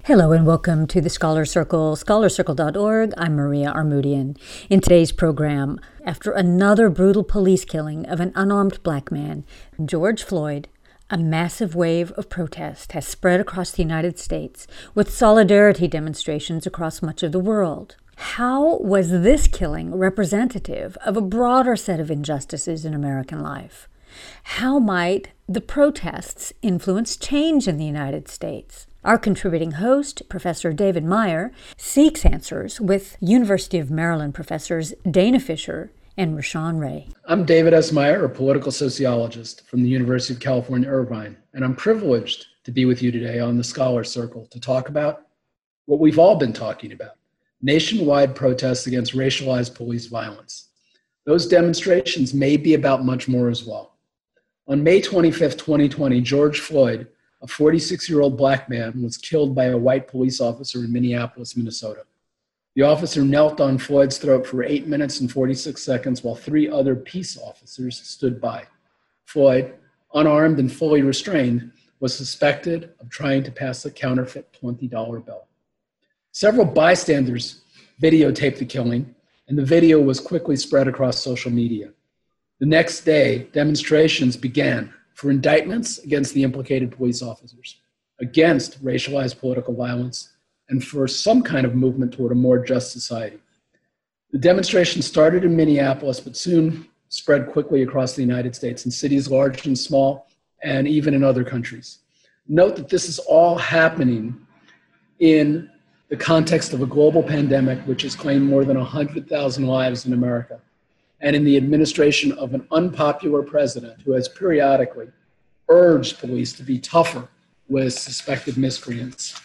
Hello and welcome to the Scholar Circle, scholarcircle.org. I'm Maria Armoudian. In today's program, after another brutal police killing of an unarmed black man, George Floyd, a massive wave of protest has spread across the United States with solidarity demonstrations across much of the world. How was this killing representative of a broader set of injustices in American life? How might the protests influence change in the United States? Our contributing host, Professor David Meyer, seeks answers with University of Maryland professors Dana Fisher and Rashawn Ray. I'm David S. Meyer, a political sociologist from the University of California, Irvine, and I'm privileged to be with you today on the Scholar Circle to talk about what we've all been talking about: nationwide protests against racialized police violence. Those demonstrations may be about much more as well. On May 25th, 2020, George Floyd, a 46-year-old black man, was killed by a white police officer in Minneapolis, Minnesota. The officer knelt on Floyd's throat for 8 minutes and 46 seconds while 3 other peace officers stood by. Floyd, unarmed and fully restrained, was suspected of trying to pass a counterfeit $20 bill. Several bystanders videotaped the killing, and the video was quickly spread across social media. The next day, demonstrations began for indictments against the implicated police officers, against racialized political violence, and for some kind of movement toward a more just society. The demonstration started in Minneapolis, but soon spread quickly across the United States in cities large and small, and even in other countries. Note that this is all happening in the context of a global pandemic which has claimed more than 100,000 lives in America, and in the administration of an unpopular president who has periodically urged police to be tougher with suspected miscreants.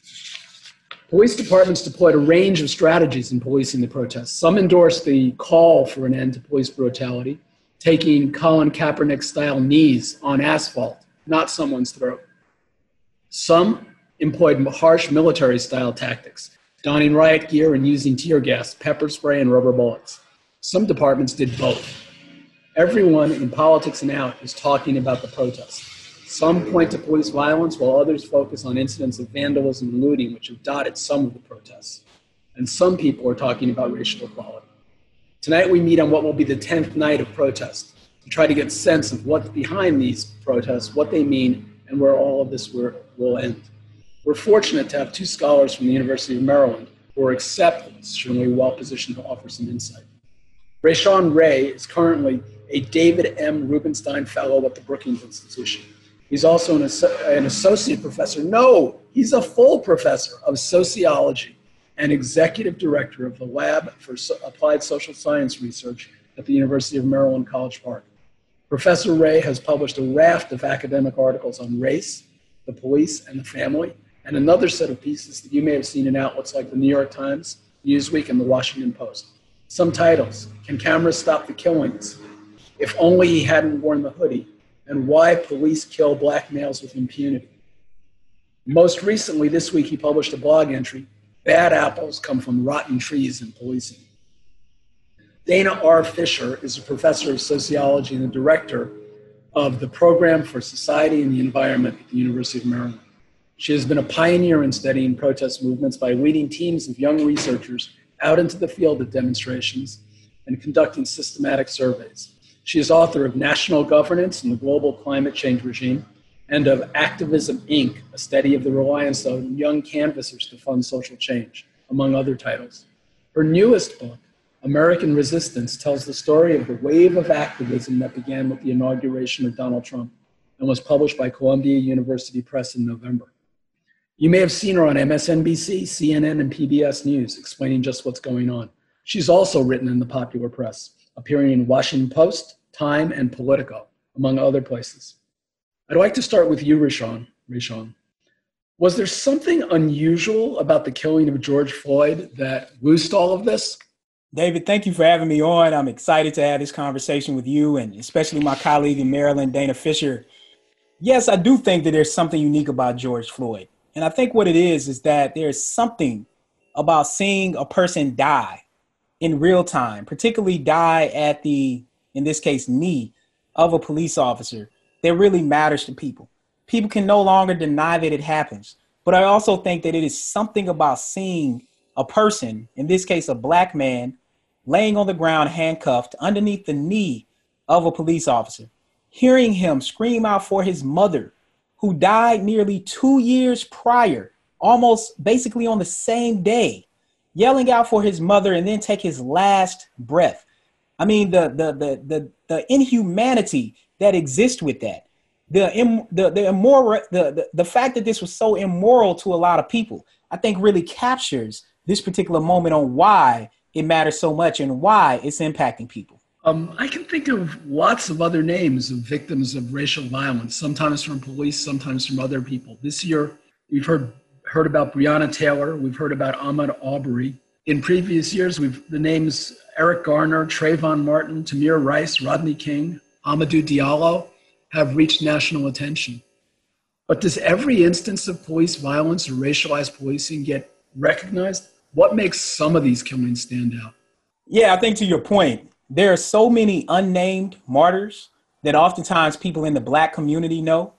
Police departments deployed a range of strategies in policing the protests. Some endorsed the call for an end to police brutality, taking Colin Kaepernick-style knees on asphalt, not someone's throat. Some employed harsh military-style tactics, donning riot gear and using tear gas, pepper spray, and rubber bullets. Some departments did both. Everyone in politics and out is talking about the protests. Some point to police violence while others focus on incidents of vandalism and looting which have dotted some of the protests. And some people are talking about racial equality. Tonight we meet on what will be the 10th night of protest to try to get a sense of what's behind these protests, what they mean, and where all of this will end. We're fortunate to have 2 scholars from the University of Maryland who are exceptionally well positioned to offer some insight. Rashawn Ray is currently a David M. Rubenstein Fellow at the Brookings Institution. He's also an associate professor. No, he's a full professor of sociology and executive director of the Lab for Applied Social Science Research at the University of Maryland, College Park. Professor Ray has published a raft of academic articles on race, the police, and the family, and another set of pieces that you may have seen in outlets like the New York Times, Newsweek, and the Washington Post. Some titles: Can Cameras Stop the Killings? If Only He Hadn't Worn the Hoodie, and Why Police Kill Black Males with Impunity. Most recently, this week, he published a blog entry, Bad Apples Come from Rotten Trees in Policing. Dana R. Fisher is a professor of sociology and the director of the Program for Society and the Environment at the University of Maryland. She has been a pioneer in studying protest movements by leading teams of young researchers out into the field of demonstrations and conducting systematic surveys. She is author of National Governance and the Global Climate Change Regime and of Activism, Inc., a study of the reliance on young canvassers to fund social change, among other titles. Her newest book, American Resistance, tells the story of the wave of activism that began with the inauguration of Donald Trump and was published by Columbia University Press in November. You may have seen her on MSNBC, CNN, and PBS News explaining just what's going on. She's also written in the popular press, appearing in Washington Post, Time, and Politico, among other places. I'd like to start with you, Rashawn. Was there something unusual about the killing of George Floyd that loosed all of this? David, thank you for having me on. I'm excited to have this conversation with you and especially my colleague in Maryland, Dana Fisher. Yes, I do think that there's something unique about George Floyd. And I think what it is that there's something about seeing a person die in real time, particularly die at the, in this case, knee of a police officer, that really matters to people. People can no longer deny that it happens, But I also think that it is something about seeing a person, in this case, a black man, laying on the ground, handcuffed underneath the knee of a police officer, hearing him scream out for his mother, who died nearly 2 years prior, almost basically on the same day, yelling out for his mother and then take his last breath. I mean, the inhumanity that exists with that, the fact that this was so immoral to a lot of people, I think really captures this particular moment on why it matters so much and why it's impacting people. I can think of lots of other names of victims of racial violence, sometimes from police, sometimes from other people. This year, we've heard about Breonna Taylor. We've heard about Ahmaud Arbery. In previous years, the names Eric Garner, Trayvon Martin, Tamir Rice, Rodney King, Amadou Diallo have reached national attention. But does every instance of police violence or racialized policing get recognized? What makes some of these killings stand out? Yeah, I think to your point, there are so many unnamed martyrs that oftentimes people in the Black community know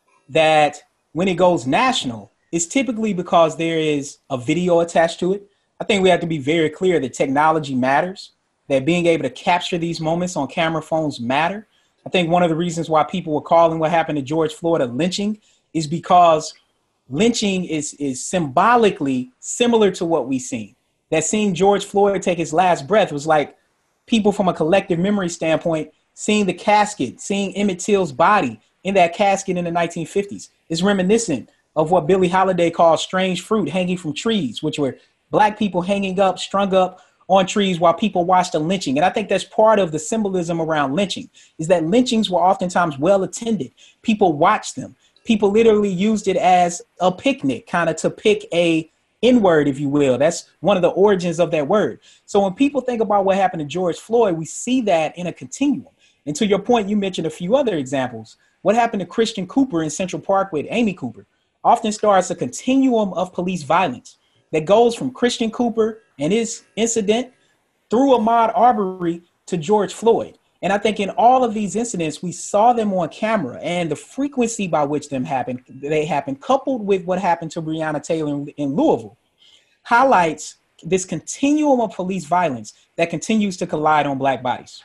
that when it goes national, it's typically because there is a video attached to it. I think we have to be very clear that technology matters, that being able to capture these moments on camera phones matter. I think one of the reasons why people were calling what happened to George Floyd a lynching is because lynching is symbolically similar to what we've seen. That seeing George Floyd take his last breath was like people from a collective memory standpoint, seeing the casket, seeing Emmett Till's body in that casket in the 1950s is reminiscent of what Billie Holiday called strange fruit hanging from trees, which were Black people hanging up, strung up on trees while people watched a lynching. And I think that's part of the symbolism around lynching, is that lynchings were oftentimes well attended. People watched them. People literally used it as a picnic, kind of to pick a N-word, if you will. That's one of the origins of that word. So when people think about what happened to George Floyd, we see that in a continuum. And to your point, you mentioned a few other examples. What happened to Christian Cooper in Central Park with Amy Cooper often starts a continuum of police violence that goes from Christian Cooper and his incident through Ahmaud Arbery to George Floyd. And I think in all of these incidents, we saw them on camera, and the frequency by which they happened, coupled with what happened to Breonna Taylor in Louisville, highlights this continuum of police violence that continues to collide on Black bodies.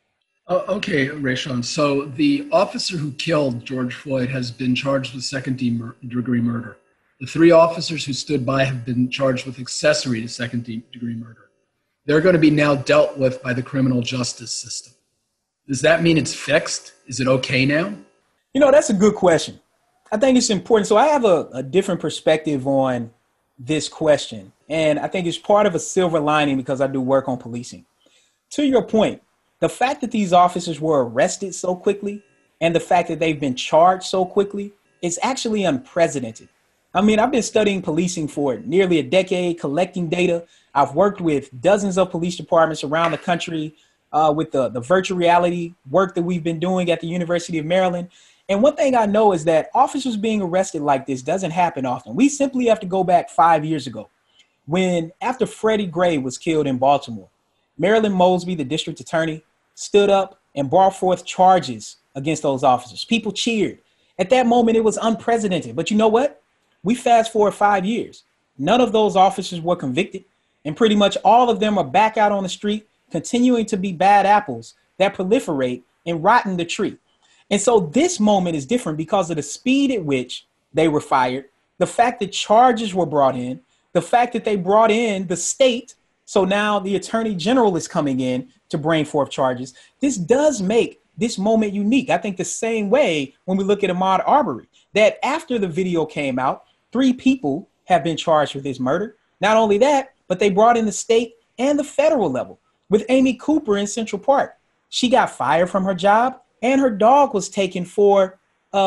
Okay, Rayshawn. So the officer who killed George Floyd has been charged with second-degree murder. The 3 officers who stood by have been charged with accessory to second-degree murder. They're going to be now dealt with by the criminal justice system. Does that mean it's fixed? Is it okay now? You know, that's a good question. I think it's important. So I have a different perspective on this question. And I think it's part of a silver lining because I do work on policing. To your point, the fact that these officers were arrested so quickly and the fact that they've been charged so quickly is actually unprecedented. I mean, I've been studying policing for nearly a decade, collecting data. I've worked with dozens of police departments around the country with the virtual reality work that we've been doing at the University of Maryland. And one thing I know is that officers being arrested like this doesn't happen often. We simply have to go back 5 years ago when, after Freddie Gray was killed in Baltimore, Marilyn Mosby, the district attorney, stood up and brought forth charges against those officers. People cheered. At that moment, it was unprecedented. But you know what? We fast forward 5 years. None of those officers were convicted, and pretty much all of them are back out on the street, continuing to be bad apples that proliferate and rot in the tree. And so this moment is different because of the speed at which they were fired, the fact that charges were brought in, the fact that they brought in the state. So now the attorney general is coming in to bring forth charges. This does make this moment unique. I think the same way when we look at Ahmaud Arbery, that after the video came out, 3 people have been charged with his murder. Not only that, but they brought in the state and the federal level. With Amy Cooper in Central Park, she got fired from her job and her dog was taken for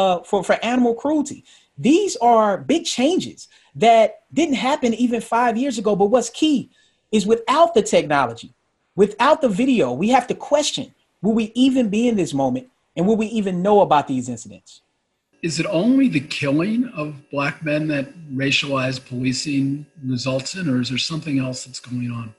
animal cruelty. These are big changes that didn't happen even 5 years ago. But what's key is without the technology, without the video, we have to question, will we even be in this moment and will we even know about these incidents? Is it only the killing of Black men that racialized policing results in, or is there something else that's going on?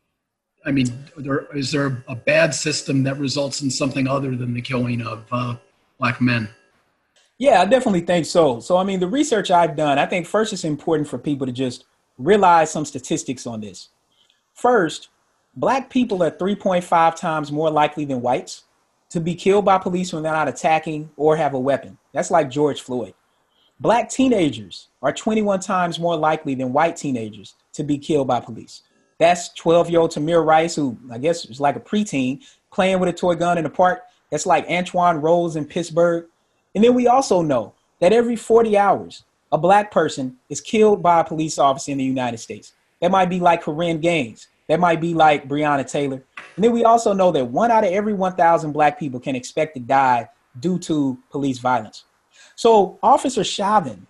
I mean, is there a bad system that results in something other than the killing of Black men? Yeah, I definitely think so. So, I mean, the research I've done, I think first it's important for people to just realize some statistics on this. First, black people are 3.5 times more likely than whites to be killed by police when they're not attacking or have a weapon. That's like George Floyd. Black teenagers are 21 times more likely than white teenagers to be killed by police. That's 12-year-old Tamir Rice, who I guess is like a preteen, playing with a toy gun in the park. That's like Antoine Rose in Pittsburgh. And then we also know that every 40 hours, a black person is killed by a police officer in the United States. That might be like Corinne Gaines. That might be like Breonna Taylor. And then we also know that 1 out of every 1,000 black people can expect to die due to police violence. So Officer Chauvin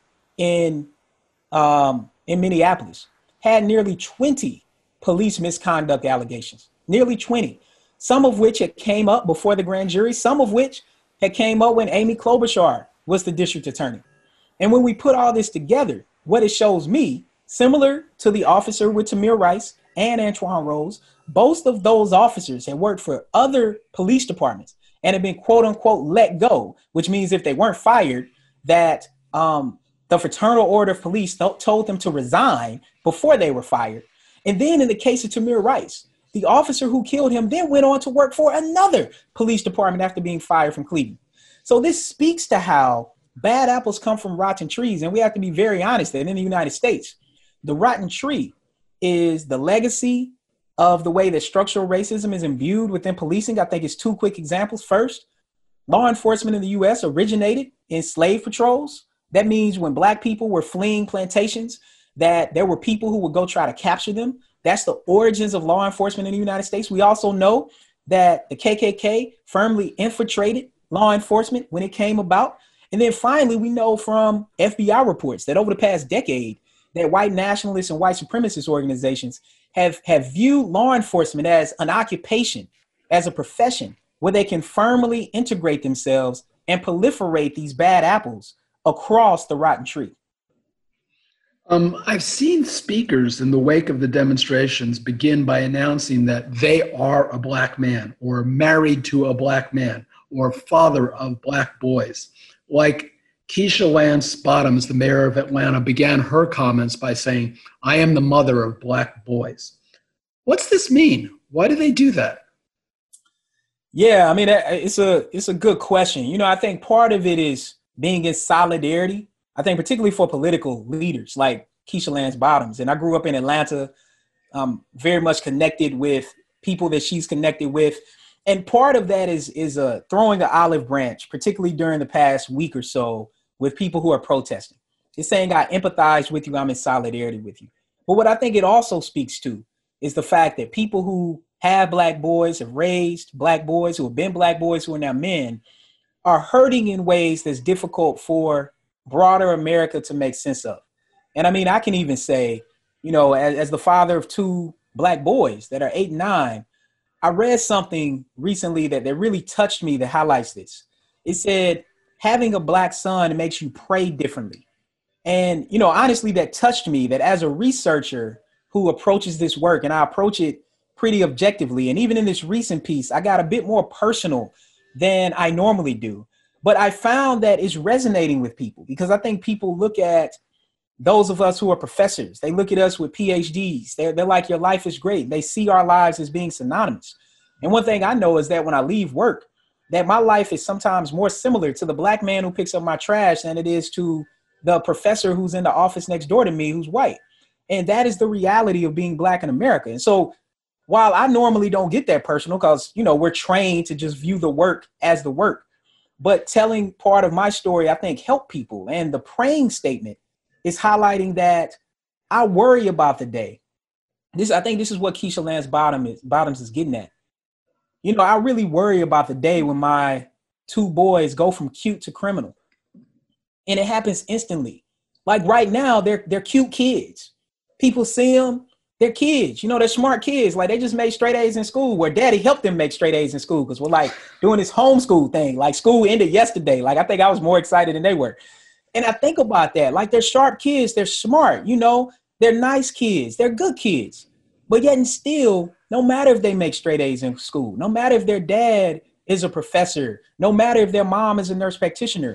in Minneapolis had nearly 20 police misconduct allegations, nearly 20, some of which had came up before the grand jury, some of which had came up when Amy Klobuchar was the district attorney. And when we put all this together, what it shows me, similar to the officer with Tamir Rice and Antoine Rose, both of those officers had worked for other police departments and had been quote unquote let go, which means if they weren't fired, that the Fraternal Order of Police told them to resign before they were fired. And then in the case of Tamir Rice, the officer who killed him then went on to work for another police department after being fired from Cleveland. So this speaks to how bad apples come from rotten trees. And we have to be very honest that in the United States, the rotten tree is the legacy of the way that structural racism is imbued within policing. I think it's two quick examples. First, law enforcement in the U.S. originated in slave patrols. That means when black people were fleeing plantations, that there were people who would go try to capture them. That's the origins of law enforcement in the United States. We also know that the KKK firmly infiltrated law enforcement when it came about. And then finally, we know from FBI reports that over the past decade, that white nationalists and white supremacist organizations have viewed law enforcement as an occupation, as a profession, where they can firmly integrate themselves and proliferate these bad apples across the rotten tree. I've seen speakers in the wake of the demonstrations begin by announcing that they are a black man or married to a black man or father of black boys. Like Keisha Lance Bottoms, the mayor of Atlanta, began her comments by saying, "I am the mother of black boys." What's this mean? Why do they do that? Yeah, I mean, it's a good question. You know, I think part of it is being in solidarity. I think particularly for political leaders like Keisha Lance Bottoms. And I grew up in Atlanta, very much connected with people that she's connected with. And part of that is throwing an olive branch, particularly during the past week or so, with people who are protesting. It's saying, I empathize with you, I'm in solidarity with you. But what I think it also speaks to is the fact that people who have black boys, have raised black boys, who have been black boys, who are now men, are hurting in ways that's difficult for broader America to make sense of. And I mean, I can even say, you know, as the father of two black boys that are 8 and 9, I read something recently that really touched me that highlights this. It said, having a black son makes you pray differently. And, you know, honestly, that touched me, that as a researcher who approaches this work, and I approach it pretty objectively, and even in this recent piece, I got a bit more personal than I normally do. But I found that it's resonating with people because I think people look at those of us who are professors. They look at us with PhDs. They're like, your life is great. They see our lives as being synonymous. And one thing I know is that when I leave work, that my life is sometimes more similar to the black man who picks up my trash than it is to the professor who's in the office next door to me who's white. And that is the reality of being black in America. And so while I normally don't get that personal because, you know, we're trained to just view the work as the work, but telling part of my story, I think, helped people. And the praying statement is highlighting that I worry about the day. I think this is what Keisha Lance Bottoms is getting at. You know, I really worry about the day when my 2 boys go from cute to criminal. And it happens instantly. Like right now, they're cute kids. People see them, they're kids. You know, they're smart kids. Like they just made straight A's in school where daddy helped them make straight A's in school because we're like doing this homeschool thing. Like school ended yesterday. Like I think I was more excited than they were. And I think about that. Like they're sharp kids. They're smart. You know, they're nice kids. They're good kids. But yet and still, no matter if they make straight A's in school, no matter if their dad is a professor, no matter if their mom is a nurse practitioner,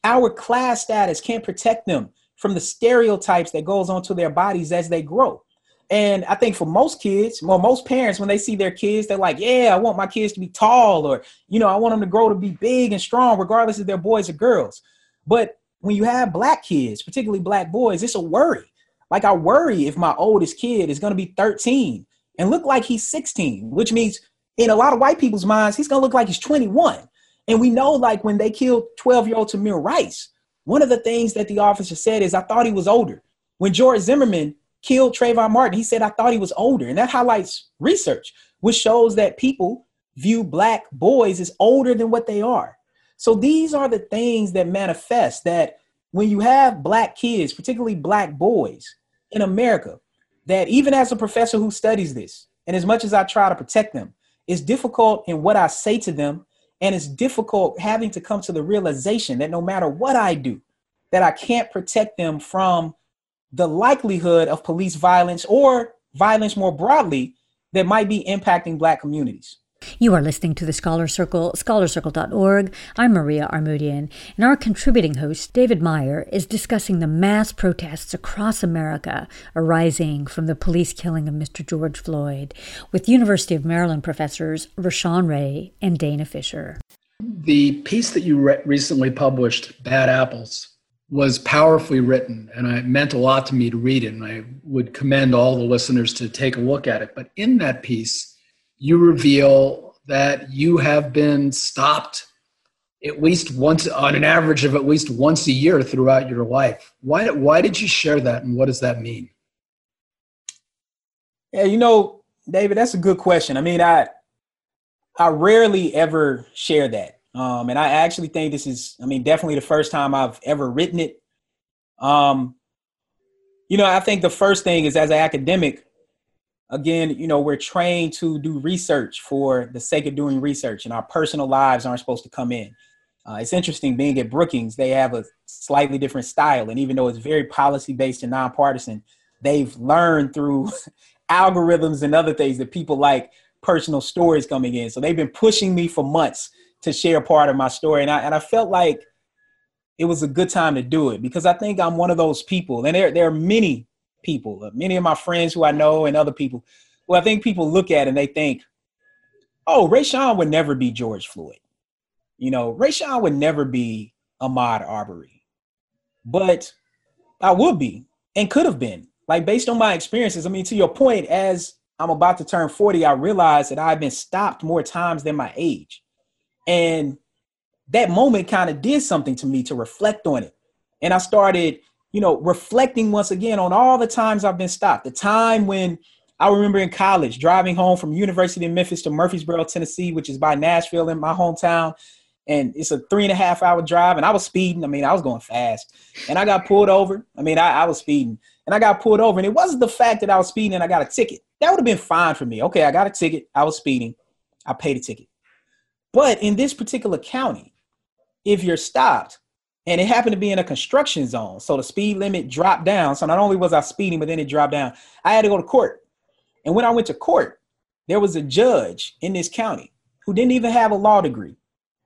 our class status can't protect them from the stereotypes that goes onto their bodies as they grow. And I think for most kids, well, most parents, when they see their kids, they're like, yeah, I want my kids to be tall, or, I want them to grow to be big and strong, regardless if they're boys or girls. But when you have Black kids, particularly Black boys, it's a worry. Like, I worry if my oldest kid is going to be 13 and look like he's 16, which means in a lot of white people's minds, he's going to look like he's 21. And we know, like, when they killed 12-year-old Tamir Rice, one of the things that the officer said is, I thought he was older. When George Zimmerman killed Trayvon Martin, he said, I thought he was older. And that highlights research, which shows that people view Black boys as older than what they are. So these are the things that manifest that when you have Black kids, particularly Black boys in America, that even as a professor who studies this, and as much as I try to protect them, it's difficult in what I say to them. And it's difficult having to come to the realization that no matter what I do, that I can't protect them from the likelihood of police violence or violence more broadly that might be impacting Black communities. You are listening to the Scholar Circle, scholarcircle.org. I'm Maria Armoudian, and our contributing host, David Meyer, is discussing the mass protests across America arising from the police killing of Mr. George Floyd with University of Maryland professors Rashawn Ray and Dana Fisher. The piece that you recently published, Bad Apples, was powerfully written, and it meant a lot to me to read it, and I would commend all the listeners to take a look at it. But in that piece, you reveal that you have been stopped at least once, on an average of at least once a year throughout your life. Why did you share that, and what does that mean? Yeah, David, that's a good question. I mean, I rarely ever share that. And I actually think this is, definitely the first time I've ever written it. I think the first thing is, as an academic, again, we're trained to do research for the sake of doing research, and our personal lives aren't supposed to come in. It's interesting, being at Brookings, they have a slightly different style. And even though it's very policy-based and nonpartisan, they've learned through algorithms and other things that people like personal stories coming in. So they've been pushing me for months to share part of my story. And I felt like it was a good time to do it, because I think I'm one of those people, and there are many people, many of my friends who I know and other people who I think people look at and they think, oh, Rayshawn would never be George Floyd. Rayshawn would never be Ahmaud Arbery. But I would be, and could have been, like, based on my experiences. To your point, as I'm about to turn 40, I realized that I've been stopped more times than my age. And that moment kind of did something to me to reflect on it. And I started reflecting once again on all the times I've been stopped. The time when I remember in college driving home from University of Memphis to Murfreesboro, Tennessee, which is by Nashville in my hometown. And it's a 3.5-hour drive, and I was speeding. I was going fast, and I got pulled over. I was speeding, and I got pulled over. And it wasn't the fact that I was speeding and I got a ticket. That would have been fine for me. Okay, I got a ticket. I was speeding. I paid a ticket. But in this particular county, if you're stopped, and it happened to be in a construction zone, so the speed limit dropped down. So not only was I speeding, but then it dropped down. I had to go to court. And when I went to court, there was a judge in this county who didn't even have a law degree,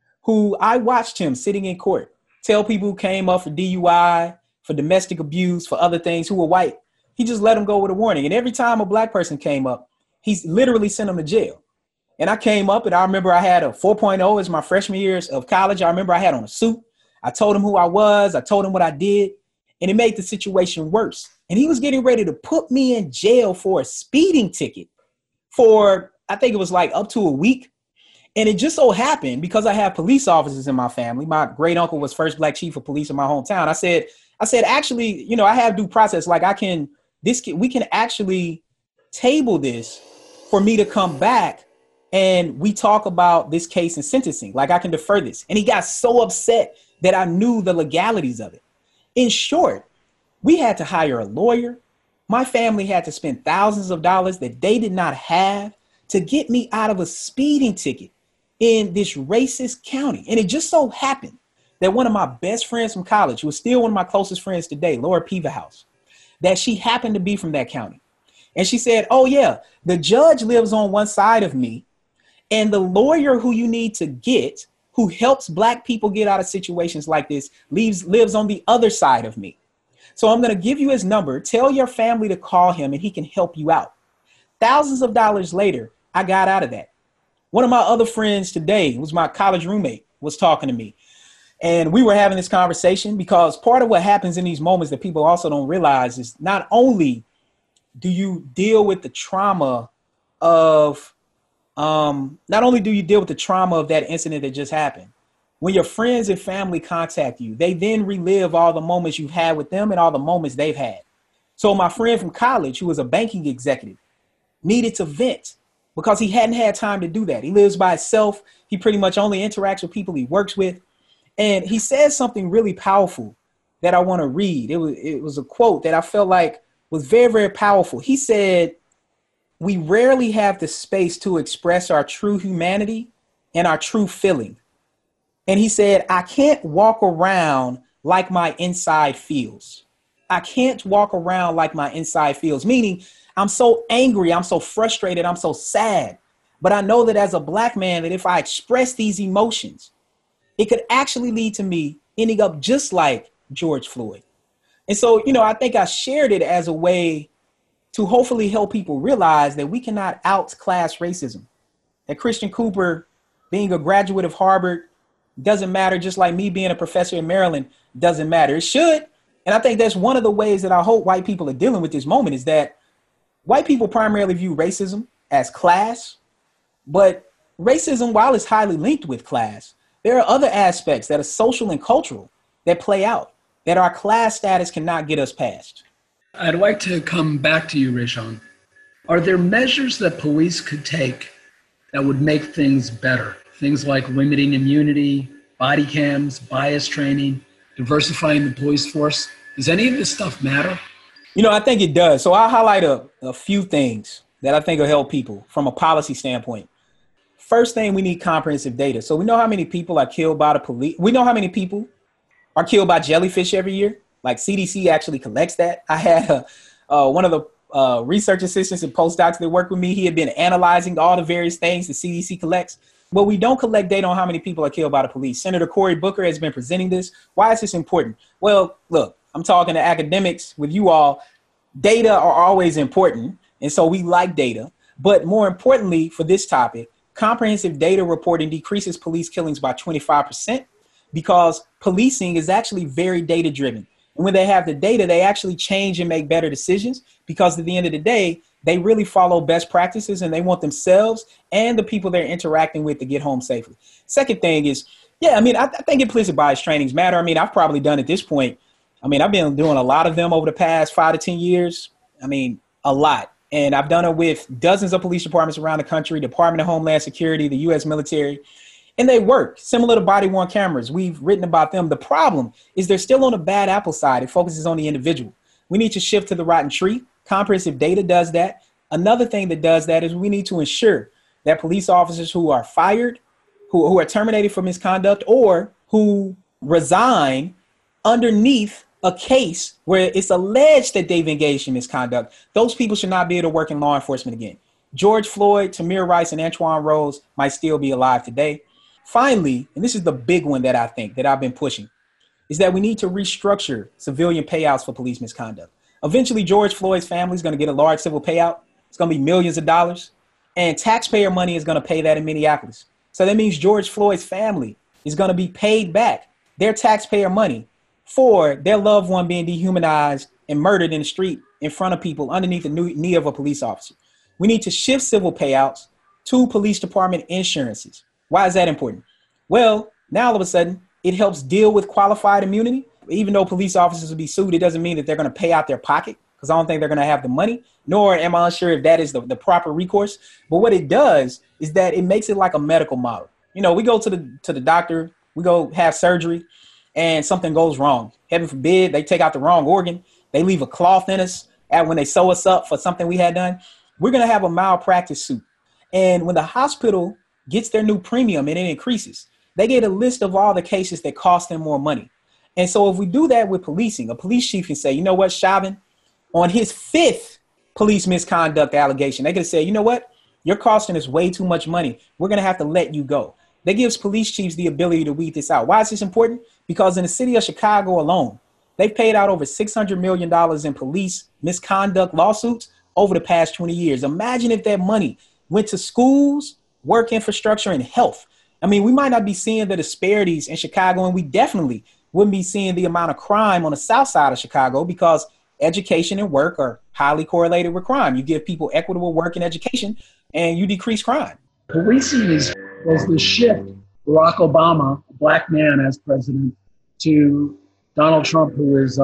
who I watched him sitting in court tell people who came up for DUI, for domestic abuse, for other things, who were white. He just let them go with a warning. And every time a Black person came up, he literally sent them to jail. And I came up, and I remember I had a 4.0 as my freshman years of college. I remember I had on a suit. I told him who I was. I told him what I did, and it made the situation worse. And he was getting ready to put me in jail for a speeding ticket for, I think it was like up to a week. And it just so happened, because I have police officers in my family, my great uncle was first Black chief of police in my hometown. I said, actually, I have due process. Like, we can actually table this for me to come back, and we talk about this case in sentencing. Like, I can defer this. And he got so upset that I knew the legalities of it. In short, we had to hire a lawyer. My family had to spend thousands of dollars that they did not have to get me out of a speeding ticket in this racist county. And it just so happened that one of my best friends from college, who is still one of my closest friends today, Laura Peeverhouse, that she happened to be from that county. And she said, oh yeah, the judge lives on one side of me, and the lawyer who you need to get, who helps Black people get out of situations like this lives on the other side of me. So I'm going to give you his number. Tell your family to call him and he can help you out. Thousands of dollars later, I got out of that. One of my other friends today, who was my college roommate, was talking to me. And we were having this conversation because part of what happens in these moments that people also don't realize is not only do you deal with the trauma of that incident that just happened. When your friends and family contact you, they then relive all the moments you've had with them and all the moments they've had. So my friend from college, who was a banking executive, needed to vent because he hadn't had time to do that. He lives by himself. He pretty much only interacts with people he works with. And he said something really powerful that I want to read. It was a quote that I felt like was very, very powerful. He said, "We rarely have the space to express our true humanity and our true feeling." And he said, "I can't walk around like my inside feels. I can't walk around like my inside feels," meaning I'm so angry, I'm so frustrated, I'm so sad. But I know that as a Black man, that if I express these emotions, it could actually lead to me ending up just like George Floyd. And so, I think I shared it as a way to hopefully help people realize that we cannot outclass racism. That Christian Cooper being a graduate of Harvard doesn't matter, just like me being a professor in Maryland doesn't matter. It should. And I think that's one of the ways that I hope white people are dealing with this moment is that white people primarily view racism as class, but racism, while it's highly linked with class, there are other aspects that are social and cultural that play out that our class status cannot get us past. I'd like to come back to you, Rayshawn. Are there measures that police could take that would make things better? Things like limiting immunity, body cams, bias training, diversifying the police force. Does any of this stuff matter? I think it does. So I'll highlight a few things that I think will help people from a policy standpoint. First thing, we need comprehensive data. So we know how many people are killed by the police. We know how many people are killed by jellyfish every year. Like CDC actually collects that. I had one of the research assistants and postdocs that worked with me. He had been analyzing all the various things the CDC collects. But we don't collect data on how many people are killed by the police. Senator Cory Booker has been presenting this. Why is this important? Well, look, I'm talking to academics with you all. Data are always important. And so we like data. But more importantly for this topic, comprehensive data reporting decreases police killings by 25% because policing is actually very data driven. And when they have the data, they actually change and make better decisions because at the end of the day, they really follow best practices and they want themselves and the people they're interacting with to get home safely. Second thing is, I think implicit bias trainings matter. I've probably done at this point. I've been doing a lot of them over the past 5 to 10 years. A lot. And I've done it with dozens of police departments around the country, Department of Homeland Security, the U.S. military, and they work similar to body-worn cameras. We've written about them. The problem is they're still on the bad apple side. It focuses on the individual. We need to shift to the rotten tree. Comprehensive data does that. Another thing that does that is we need to ensure that police officers who are fired, who are terminated for misconduct, or who resign underneath a case where it's alleged that they've engaged in misconduct, those people should not be able to work in law enforcement again. George Floyd, Tamir Rice, and Antwon Rose might still be alive today. Finally, and this is the big one that I think that I've been pushing, is that we need to restructure civilian payouts for police misconduct. Eventually, George Floyd's family is going to get a large civil payout. It's going to be millions of dollars, and taxpayer money is going to pay that in Minneapolis. So that means George Floyd's family is going to be paid back their taxpayer money for their loved one being dehumanized and murdered in the street in front of people underneath the knee of a police officer. We need to shift civil payouts to police department insurances. Why is that important? Well, now all of a sudden, it helps deal with qualified immunity. Even though police officers will be sued, it doesn't mean that they're going to pay out their pocket because I don't think they're going to have the money, nor am I unsure if that is the proper recourse. But what it does is that it makes it like a medical model. We go to the doctor, we go have surgery, and something goes wrong. Heaven forbid, they take out the wrong organ. They leave a cloth in us when they sew us up for something we had done. We're going to have a malpractice suit. And when the hospital gets their new premium and it increases, they get a list of all the cases that cost them more money. And so if we do that with policing, a police chief can say, you know what, Chauvin, on his 5th police misconduct allegation, they can say, you know what, you're costing us way too much money. We're going to have to let you go. that gives police chiefs the ability to weed this out. Why is this important? Because in the city of Chicago alone, they've paid out over $600 million in police misconduct lawsuits over the past 20 years. Imagine if that money went to schools, work infrastructure, and health. I mean, we might not be seeing the disparities in Chicago, and we definitely wouldn't be seeing the amount of crime on the south side of Chicago, because education and work are highly correlated with crime. You give people equitable work and education, and you decrease crime. Policing was the shift, Barack Obama, a black man as president, to Donald Trump, who is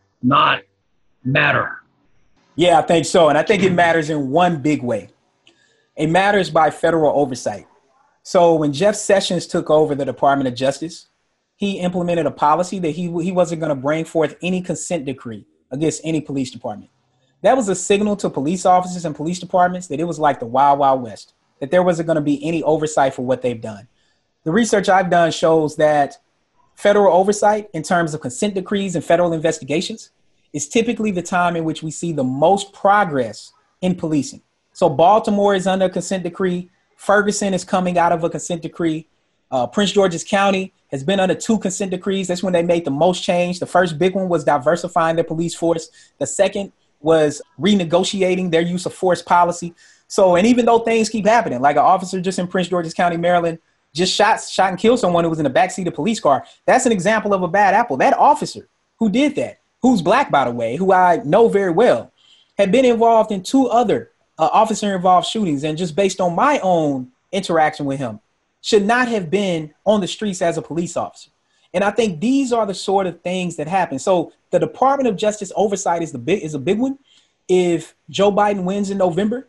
not matter. Yeah, I think so. And I think it matters in one big way. It matters by federal oversight. So when Jeff Sessions took over the Department of Justice, he implemented a policy that he wasn't going to bring forth any consent decree against any police department. That was a signal to police officers and police departments that it was like the Wild Wild West, that there wasn't going to be any oversight for what they've done. The research I've done shows that federal oversight in terms of consent decrees and federal investigations is typically the time in which we see the most progress in policing. So Baltimore is under a consent decree. Ferguson is coming out of a consent decree. Prince George's County has been under 2 consent decrees. That's when they made the most change. The first big one was diversifying their police force. The second was renegotiating their use of force policy. So, and even though things keep happening, like an officer just in Prince George's County, Maryland, just shot and killed someone who was in the backseat of a police car. That's an example of a bad apple. That officer who did that, who's black, by the way, who I know very well, had been involved in 2 other officer-involved shootings. And just based on my own interaction with him, should not have been on the streets as a police officer. And I think these are the sort of things that happen. So the Department of Justice oversight is a big one. If Joe Biden wins in November,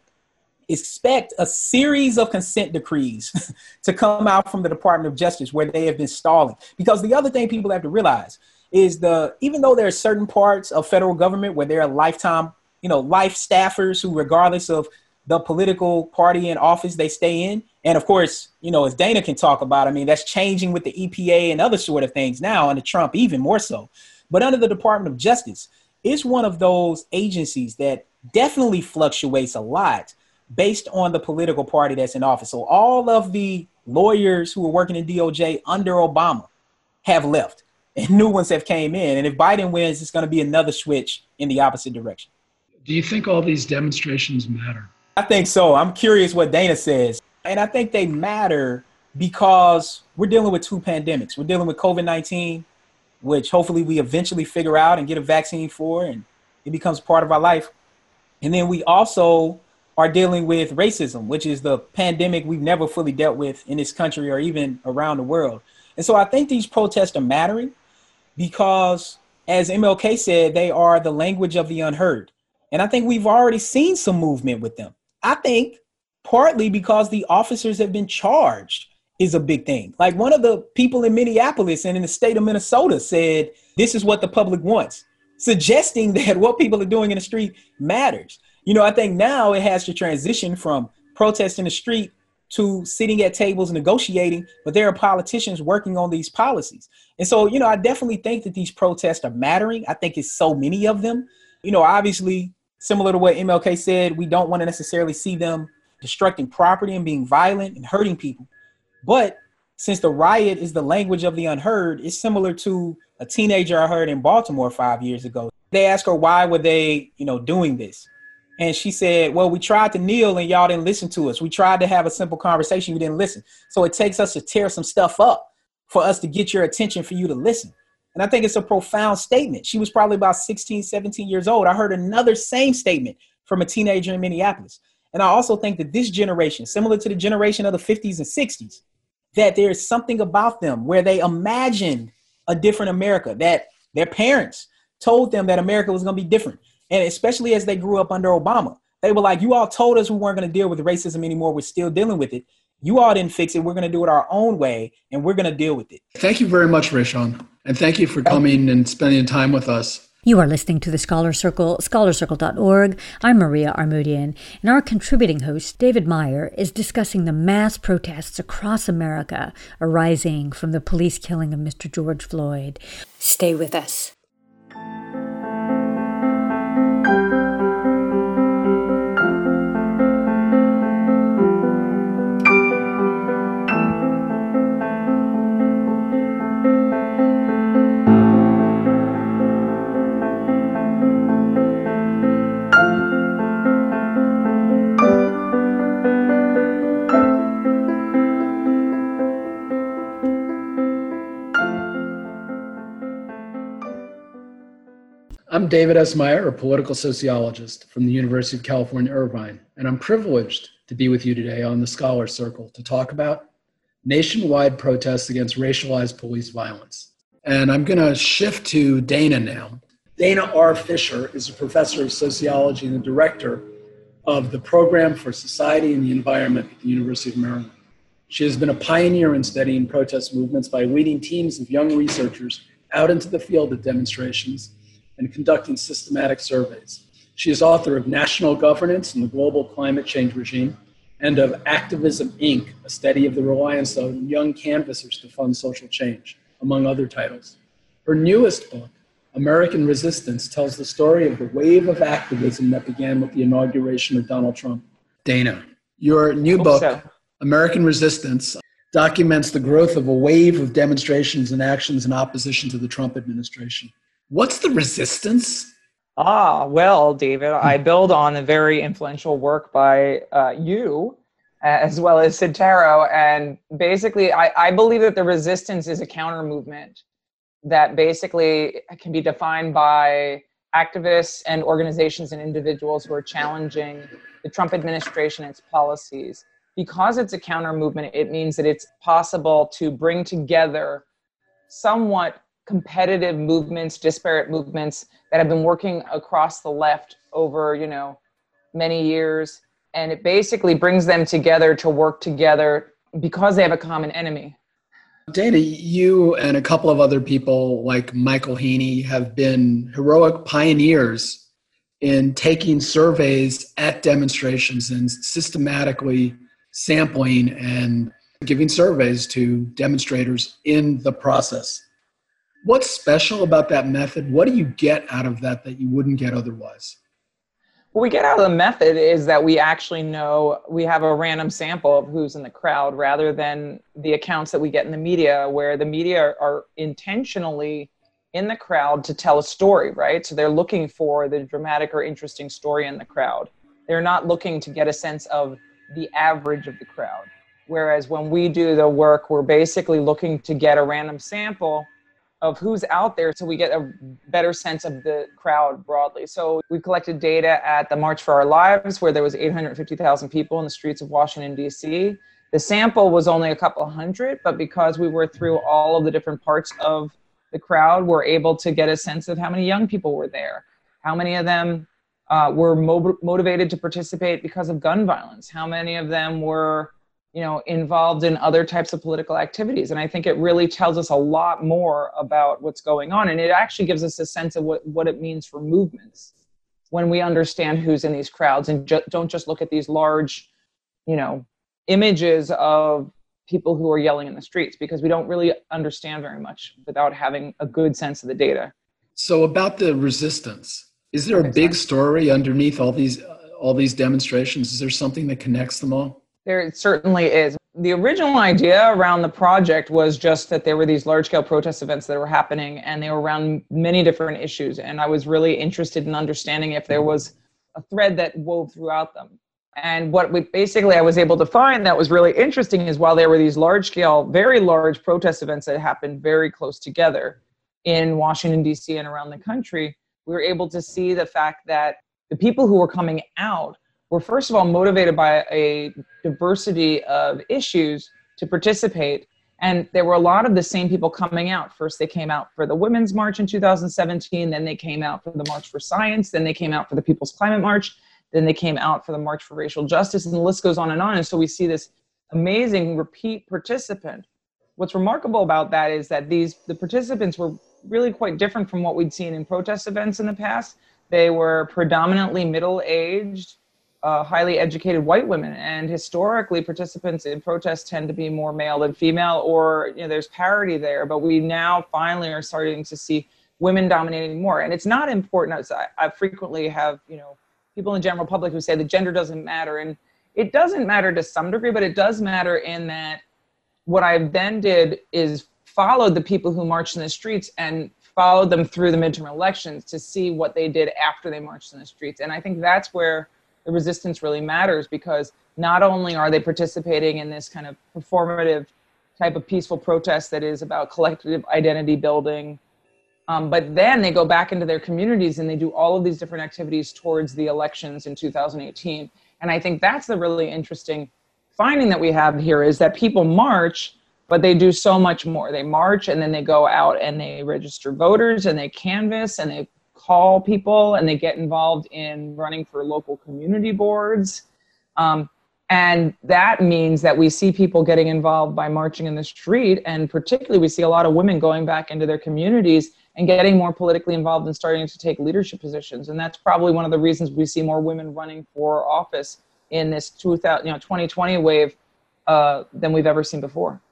expect a series of consent decrees to come out from the Department of Justice where they have been stalling. Because the other thing people have to realize is even though there are certain parts of federal government where there are lifetime, life staffers who, regardless of the political party in office they stay in. And of course, as Dana can talk about, I mean, that's changing with the EPA and other sort of things now, under Trump even more so. But under the Department of Justice, it's one of those agencies that definitely fluctuates a lot based on the political party that's in office. So all of the lawyers who were working in DOJ under Obama have left and new ones have came in. And if Biden wins, it's going to be another switch in the opposite direction. Do you think all these demonstrations matter? I think so. I'm curious what Dana says. And I think they matter because we're dealing with 2 pandemics. We're dealing with COVID-19, which hopefully we eventually figure out and get a vaccine for, and it becomes part of our life. And then we also are dealing with racism, which is the pandemic we've never fully dealt with in this country or even around the world. And so I think these protests are mattering because, as MLK said, they are the language of the unheard. And I think we've already seen some movement with them. I think partly because the officers have been charged is a big thing. Like one of the people in Minneapolis and in the state of Minnesota said, this is what the public wants, suggesting that what people are doing in the street matters. I think now it has to transition from protest in the street to sitting at tables negotiating, but there are politicians working on these policies. And so, I definitely think that these protests are mattering. I think it's so many of them. Obviously, similar to what MLK said, we don't want to necessarily see them destructing property and being violent and hurting people. But since the riot is the language of the unheard, it's similar to a teenager I heard in Baltimore 5 years ago. They asked her, why were they, doing this? And she said, well, we tried to kneel and y'all didn't listen to us. We tried to have a simple conversation. You didn't listen. So it takes us to tear some stuff up for us to get your attention, for you to listen. And I think it's a profound statement. She was probably about 16, 17 years old. I heard another same statement from a teenager in Minneapolis. And I also think that this generation, similar to the generation of the 50s and 60s, that there's something about them where they imagined a different America, that their parents told them that America was going to be different. And especially as they grew up under Obama, they were like, you all told us we weren't going to deal with racism anymore. We're still dealing with it. You all didn't fix it. We're going to do it our own way, and we're going to deal with it. Thank you very much, Rashawn. And thank you for coming and spending time with us. You are listening to The Scholar Circle, scholarcircle.org. I'm Maria Armoudian, and our contributing host, David Meyer, is discussing the mass protests across America arising from the police killing of Mr. George Floyd. Stay with us. I'm David S. Meyer, a political sociologist from the University of California, Irvine, and I'm privileged to be with you today on the Scholar Circle to talk about nationwide protests against racialized police violence. And I'm going to shift to Dana now. Dana R. Fisher is a professor of sociology and the director of the Program for Society and the Environment at the University of Maryland. She has been a pioneer in studying protest movements by leading teams of young researchers out into the field of demonstrations and conducting systematic surveys. She is author of National Governance and the Global Climate Change Regime and of Activism, Inc., a study of the reliance on young canvassers to fund social change, among other titles. Her newest book, American Resistance, tells the story of the wave of activism that began with the inauguration of Donald Trump. Dana, your new book, American Resistance, documents the growth of a wave of demonstrations and actions in opposition to the Trump administration. What's the resistance? Well, David, I build on a very influential work by you, as well as Sid Taro. And basically, I believe that the resistance is a counter movement that basically can be defined by activists and organizations and individuals who are challenging the Trump administration and its policies. Because it's a counter movement, it means that it's possible to bring together somewhat competitive movements, disparate movements that have been working across the left over, many years. And it basically brings them together to work together because they have a common enemy. Dana, you and a couple of other people like Michael Heaney have been heroic pioneers in taking surveys at demonstrations and systematically sampling and giving surveys to demonstrators in the process. What's special about that method? What do you get out of that you wouldn't get otherwise? What we get out of the method is that we actually know we have a random sample of who's in the crowd rather than the accounts that we get in the media, where the media are intentionally in the crowd to tell a story, right? So they're looking for the dramatic or interesting story in the crowd. They're not looking to get a sense of the average of the crowd. Whereas when we do the work, we're basically looking to get a random sample of who's out there so we get a better sense of the crowd broadly. So we collected data at the March for Our Lives, where there was 850,000 people in the streets of Washington, D.C. The sample was only a couple hundred, but because we were through all of the different parts of the crowd, we're able to get a sense of how many young people were there, how many of them were motivated to participate because of gun violence, how many of them were involved in other types of political activities. And I think it really tells us a lot more about what's going on. And it actually gives us a sense of what it means for movements when we understand who's in these crowds and don't just look at these large, images of people who are yelling in the streets, because we don't really understand very much without having a good sense of the data. So about the resistance, is there a big story underneath all these demonstrations? Is there something that connects them all? There certainly is. The original idea around the project was just that there were these large-scale protest events that were happening, and they were around many different issues. And I was really interested in understanding if there was a thread that wove throughout them. And what I was able to find that was really interesting is while there were these large-scale, very large protest events that happened very close together in Washington, D.C. and around the country, we were able to see the fact that the people who were coming out were first of all motivated by a diversity of issues to participate. And there were a lot of the same people coming out. First, they came out for the Women's March in 2017. Then they came out for the March for Science. Then they came out for the People's Climate March. Then they came out for the March for Racial Justice. And the list goes on. And so we see this amazing repeat participant. What's remarkable about that is that the participants were really quite different from what we'd seen in protest events in the past. They were predominantly middle-aged, highly educated white women, and historically participants in protests tend to be more male than female, or there's parity there, but we now finally are starting to see women dominating more. And it's not important. I frequently have people in the general public who say the gender doesn't matter, and it doesn't matter to some degree, but it does matter in that what I then did is followed the people who marched in the streets and followed them through the midterm elections to see what they did after they marched in the streets. And I think that's where the resistance really matters, because not only are they participating in this kind of performative type of peaceful protest that is about collective identity building, But then they go back into their communities and they do all of these different activities towards the elections in 2018. And I think that's the really interesting finding that we have here, is that people march, but they do so much more. They march and then they go out and they register voters and they canvass and they call people and they get involved in running for local community boards. And that means that we see people getting involved by marching in the street. And particularly we see a lot of women going back into their communities and getting more politically involved and starting to take leadership positions. And that's probably one of the reasons we see more women running for office in this 2020 wave than we've ever seen before.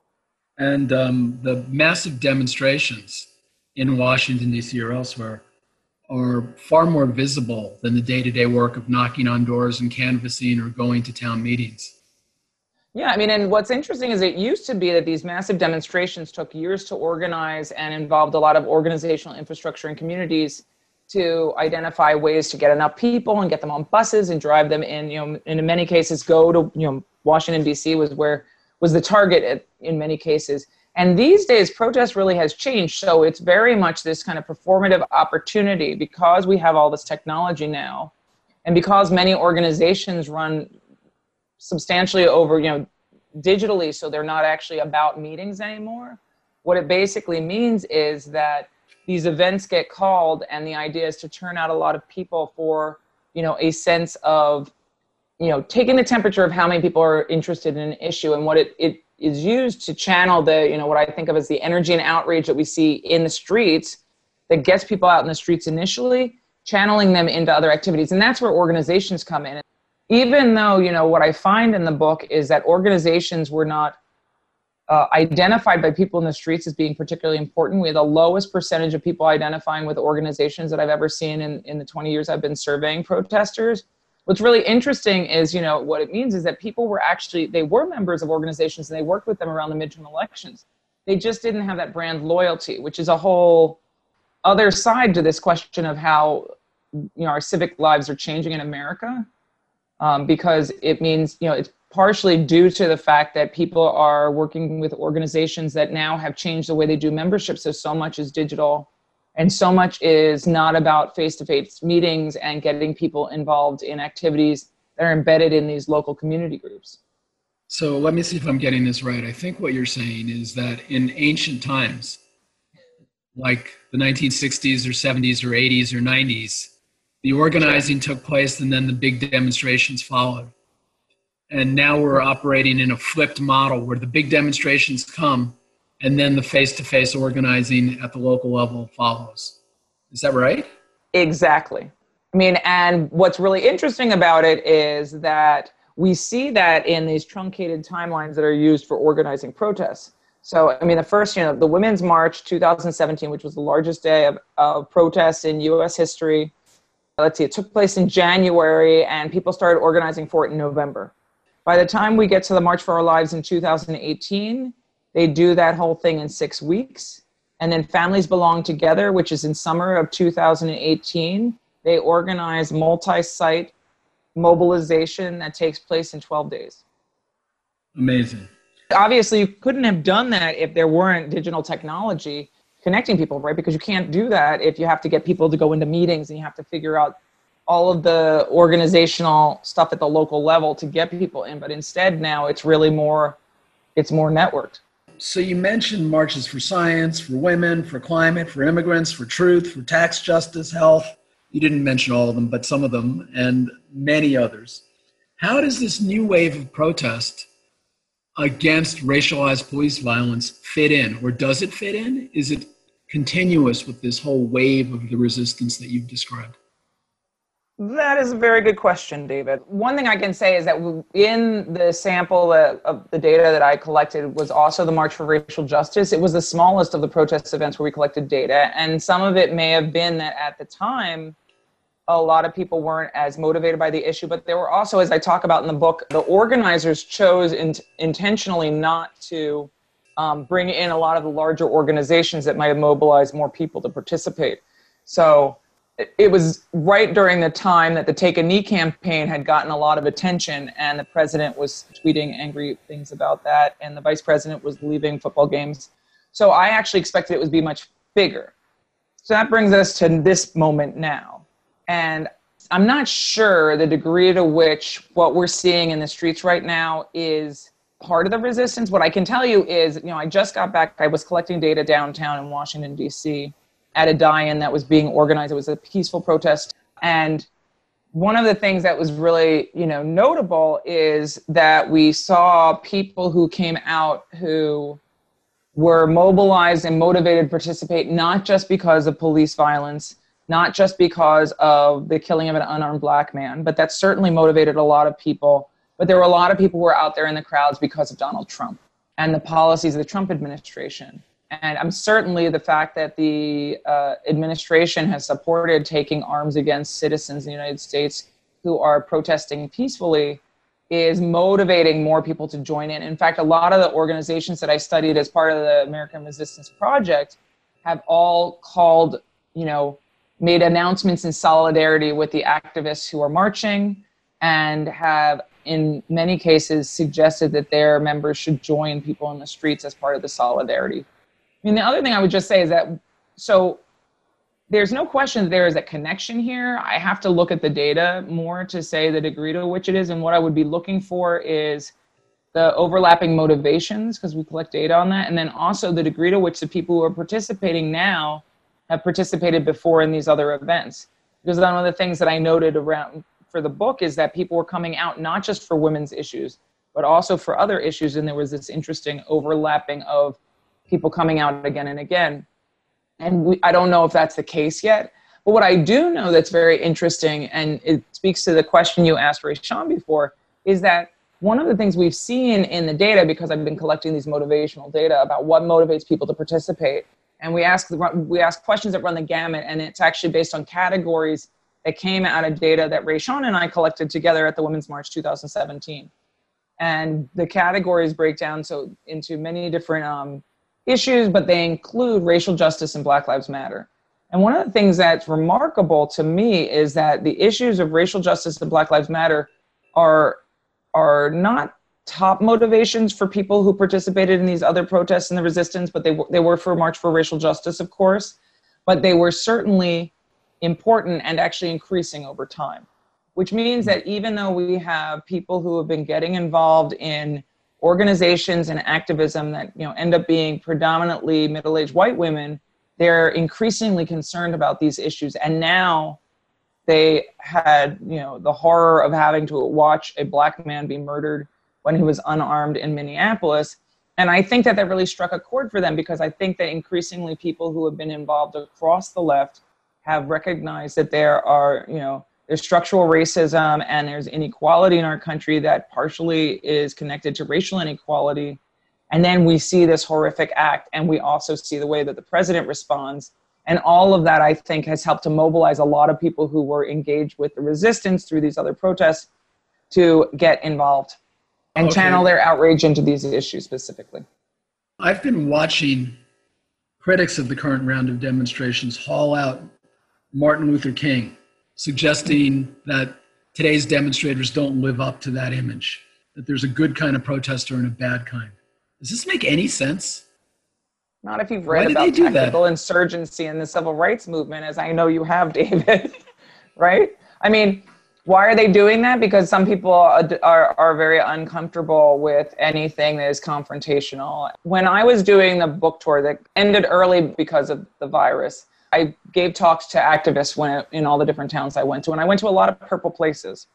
And the massive demonstrations in Washington, D.C. or elsewhere are far more visible than the day-to-day work of knocking on doors and canvassing or going to town meetings. Yeah, I mean, and what's interesting is it used to be that these massive demonstrations took years to organize and involved a lot of organizational infrastructure in communities to identify ways to get enough people and get them on buses and drive them in, and in many cases go to, Washington, D.C. was the target in many cases. And these days, protest really has changed. So it's very much this kind of performative opportunity because we have all this technology now. And because many organizations run substantially over, digitally, so they're not actually about meetings anymore. What it basically means is that these events get called and the idea is to turn out a lot of people for, a sense of, taking the temperature of how many people are interested in an issue. And what it is used to channel the, what I think of as the energy and outrage that we see in the streets that gets people out in the streets initially, channeling them into other activities. And that's where organizations come in. Even though, what I find in the book is that organizations were not identified by people in the streets as being particularly important. We had the lowest percentage of people identifying with organizations that I've ever seen in the 20 years I've been surveying protesters. What's really interesting is, what it means is that people were they were members of organizations and they worked with them around the midterm elections. They just didn't have that brand loyalty, which is a whole other side to this question of how, our civic lives are changing in America. Because it means, it's partially due to the fact that people are working with organizations that now have changed the way they do membership. So much is digital and so much is not about face-to-face meetings and getting people involved in activities that are embedded in these local community groups. So let me see if I'm getting this right. I think what you're saying is that in ancient times, like the 1960s or 70s or 80s or 90s, the organizing took place and then the big demonstrations followed. And now we're operating in a flipped model where the big demonstrations come and then the face-to-face organizing at the local level follows. Is that right? Exactly. I mean, and what's really interesting about it is that we see that in these truncated timelines that are used for organizing protests. So, I mean, the first, the Women's March 2017, which was the largest day of protests in U.S. history. Let's see, it took place in January and people started organizing for it in November. By the time we get to the March for Our Lives in 2018, they do that whole thing in 6 weeks. And then Families Belong Together, which is in summer of 2018, they organize multi-site mobilization that takes place in 12 days. Amazing. Obviously, you couldn't have done that if there weren't digital technology connecting people, right? Because you can't do that if you have to get people to go into meetings and you have to figure out all of the organizational stuff at the local level to get people in. But instead now it's really more networked. So you mentioned marches for science, for women, for climate, for immigrants, for truth, for tax justice, health. You didn't mention all of them, but some of them and many others. How does this new wave of protest against racialized police violence fit in? Or does it fit in? Is it continuous with this whole wave of the resistance that you've described? That is a very good question, David. One thing I can say is that in the sample of the data that I collected was also the March for Racial Justice. It was the smallest of the protest events where we collected data. And some of it may have been that at the time, a lot of people weren't as motivated by the issue. But there were also, as I talk about in the book, the organizers chose intentionally not to bring in a lot of the larger organizations that might have mobilized more people to participate. So it was right during the time that the Take a Knee campaign had gotten a lot of attention and the president was tweeting angry things about that and the vice president was leaving football games. So I actually expected it would be much bigger. So that brings us to this moment now. And I'm not sure the degree to which what we're seeing in the streets right now is part of the resistance. What I can tell you is, I just got back. I was collecting data downtown in Washington, D.C. at a die-in that was being organized. It was a peaceful protest. And one of the things that was really, notable is that we saw people who came out who were mobilized and motivated to participate, not just because of police violence, not just because of the killing of an unarmed black man, but that certainly motivated a lot of people. But there were a lot of people who were out there in the crowds because of Donald Trump and the policies of the Trump administration. And I'm certainly the fact that the administration has supported taking arms against citizens in the United States who are protesting peacefully is motivating more people to join in. In fact, a lot of the organizations that I studied as part of the American Resistance Project have all called, made announcements in solidarity with the activists who are marching, and have, in many cases, suggested that their members should join people in the streets as part of the solidarity. The other thing I would just say is that, so there's no question that there is a connection here. I have to look at the data more to say the degree to which it is. And what I would be looking for is the overlapping motivations, because we collect data on that. And then also the degree to which the people who are participating now have participated before in these other events. Because one of the things that I noted around for the book is that people were coming out not just for women's issues, but also for other issues. And there was this interesting overlapping of people coming out again and again. And I don't know if that's the case yet. But what I do know that's very interesting, and it speaks to the question you asked Rayshawn before, is that one of the things we've seen in the data, because I've been collecting these motivational data about what motivates people to participate, and we ask questions that run the gamut, and it's actually based on categories that came out of data that Rayshawn and I collected together at the Women's March 2017. And the categories break down into many different issues, but they include racial justice and Black Lives Matter. And one of the things that's remarkable to me is that the issues of racial justice and Black Lives Matter are not top motivations for people who participated in these other protests and the resistance, but they were for March for Racial Justice, of course, but they were certainly important and actually increasing over time, which means that even though we have people who have been getting involved in organizations and activism that end up being predominantly middle-aged white women, they're increasingly concerned about these issues. And now they had the horror of having to watch a black man be murdered when he was unarmed in Minneapolis. And I think that really struck a chord for them, because I think that increasingly people who have been involved across the left have recognized that there are there's structural racism and there's inequality in our country that partially is connected to racial inequality. And then we see this horrific act, and we also see the way that the president responds. And all of that, I think, has helped to mobilize a lot of people who were engaged with the resistance through these other protests to get involved and channel their outrage into these issues specifically. I've been watching critics of the current round of demonstrations haul out Martin Luther King, suggesting that today's demonstrators don't live up to that image, that there's a good kind of protester and a bad kind. Does this make any sense? Not if you've read about tactical insurgency in the civil rights movement, as I know you have, David, right? I mean, why are they doing that? Because some people are very uncomfortable with anything that is confrontational. When I was doing the book tour that ended early because of the virus, I gave talks to activists in all the different towns I went to, and I went to a lot of purple places.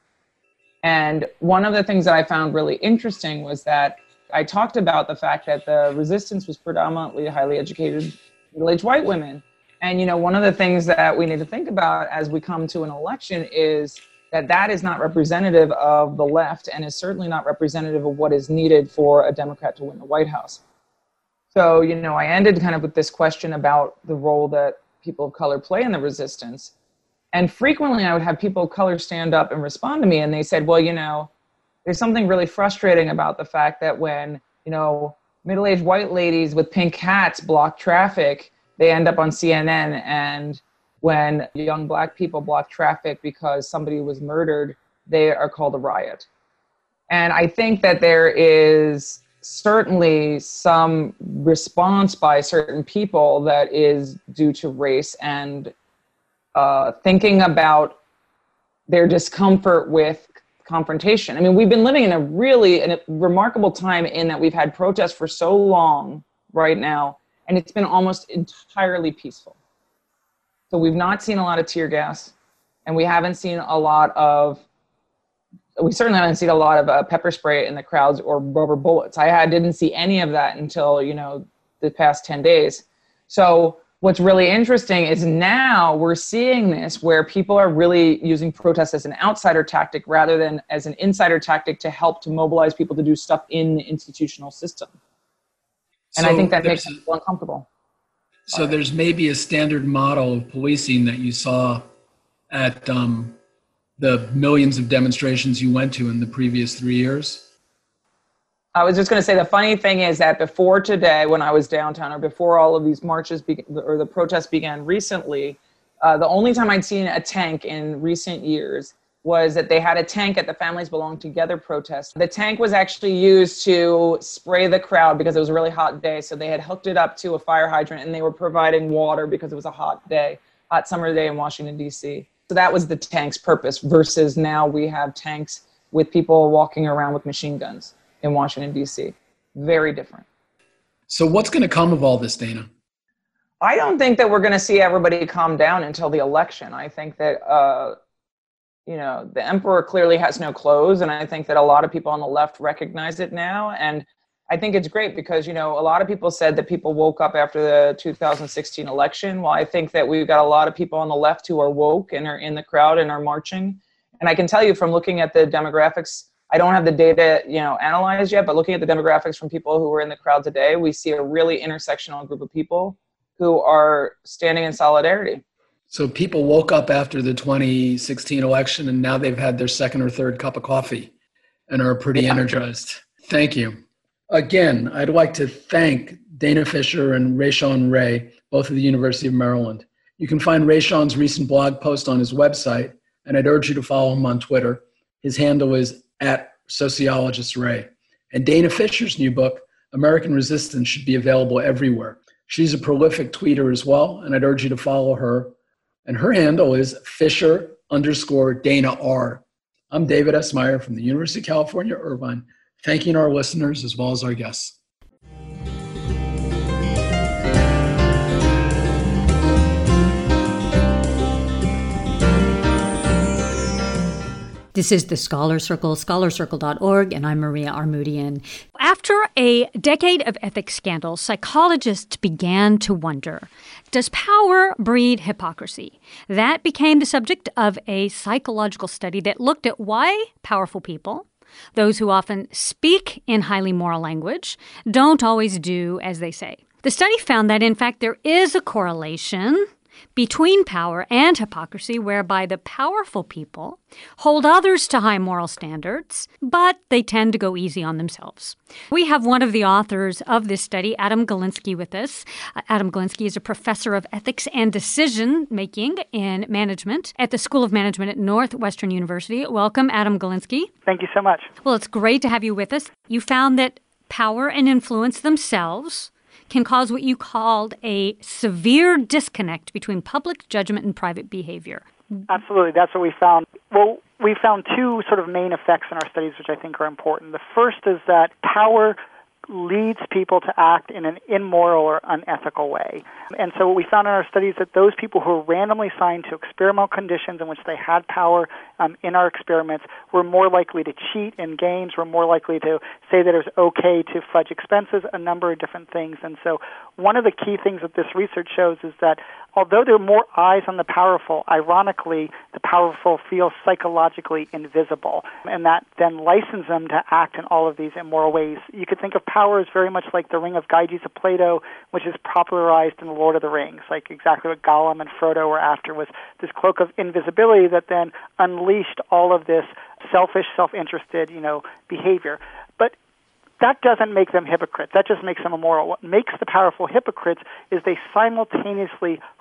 And one of the things that I found really interesting was that I talked about the fact that the resistance was predominantly highly educated, middle-aged white women. And, one of the things that we need to think about as we come to an election is that is not representative of the left, and is certainly not representative of what is needed for a Democrat to win the White House. So, I ended kind of with this question about the role that people of color play in the resistance. And frequently I would have people of color stand up and respond to me, and they said, well, there's something really frustrating about the fact that when, middle-aged white ladies with pink hats block traffic, they end up on CNN, and when young black people block traffic because somebody was murdered, they are called a riot. And I think that there is certainly some response by certain people that is due to race and thinking about their discomfort with confrontation. I mean, we've been living in a remarkable time in that we've had protests for so long right now, and it's been almost entirely peaceful. So we've not seen a lot of tear gas, and we certainly haven't seen a lot of pepper spray in the crowds or rubber bullets. I didn't see any of that until, the past 10 days. So what's really interesting is now we're seeing this where people are really using protests as an outsider tactic rather than as an insider tactic to help to mobilize people to do stuff in the institutional system. And I think that makes people uncomfortable. So there's maybe a standard model of policing that you saw at the millions of demonstrations you went to in the previous 3 years? I was just going to say the funny thing is that before today, when I was downtown, or before all of these marches or the protests began recently, the only time I'd seen a tank in recent years was that they had a tank at the Families Belong Together protest. The tank was actually used to spray the crowd because it was a really hot day. So they had hooked it up to a fire hydrant and they were providing water because it was a hot summer day in Washington, D.C. So that was the tank's purpose versus now we have tanks with people walking around with machine guns in Washington, D.C. Very different. So what's going to come of all this, Dana? I don't think that we're going to see everybody calm down until the election. I think that, the emperor clearly has no clothes, and I think that a lot of people on the left recognize it now. And I think it's great because, a lot of people said that people woke up after the 2016 election. Well, I think that we've got a lot of people on the left who are woke and are in the crowd and are marching. And I can tell you from looking at the demographics, I don't have the data, analyzed yet, but looking at the demographics from people who were in the crowd today, we see a really intersectional group of people who are standing in solidarity. So people woke up after the 2016 election and now they've had their second or third cup of coffee and are pretty energized. Thank you. Again, I'd like to thank Dana Fisher and Rayshawn Ray, both of the University of Maryland. You can find Rayshawn's recent blog post on his website, and I'd urge you to follow him on Twitter. His handle is @SociologistRay. And Dana Fisher's new book, American Resistance, should be available everywhere. She's a prolific tweeter as well, and I'd urge you to follow her. And her handle is Fisher_Dana R. I'm David S. Meyer from the University of California, Irvine, thanking our listeners as well as our guests. This is the Scholar Circle, scholarcircle.org, and I'm Maria Armoudian. After a decade of ethics scandals, psychologists began to wonder, does power breed hypocrisy? That became the subject of a psychological study that looked at why powerful people, those who often speak in highly moral language, don't always do as they say. The study found that, in fact, there is a correlation between power and hypocrisy, whereby the powerful people hold others to high moral standards, but they tend to go easy on themselves. We have one of the authors of this study, Adam Galinsky, with us. Adam Galinsky is a professor of ethics and decision-making in management at the School of Management at Northwestern University. Welcome, Adam Galinsky. Thank you so much. Well, it's great to have you with us. You found that power and influence themselves can cause what you called a severe disconnect between public judgment and private behavior. Absolutely. That's what we found. Well, we found two sort of main effects in our studies, which I think are important. The first is that power leads people to act in an immoral or unethical way. And so what we found in our studies is that those people who were randomly assigned to experimental conditions in which they had power in our experiments were more likely to cheat in games, were more likely to say that it was okay to fudge expenses, a number of different things. And so one of the key things that this research shows is that although there are more eyes on the powerful, ironically, the powerful feel psychologically invisible, and that then licenses them to act in all of these immoral ways. You could think of power as very much like the Ring of Gyges of Plato, which is popularized in The Lord of the Rings, like exactly what Gollum and Frodo were after, was this cloak of invisibility that then unleashed all of this selfish, self-interested, behavior. But that doesn't make them hypocrites. That just makes them immoral. What makes the powerful hypocrites is they simultaneously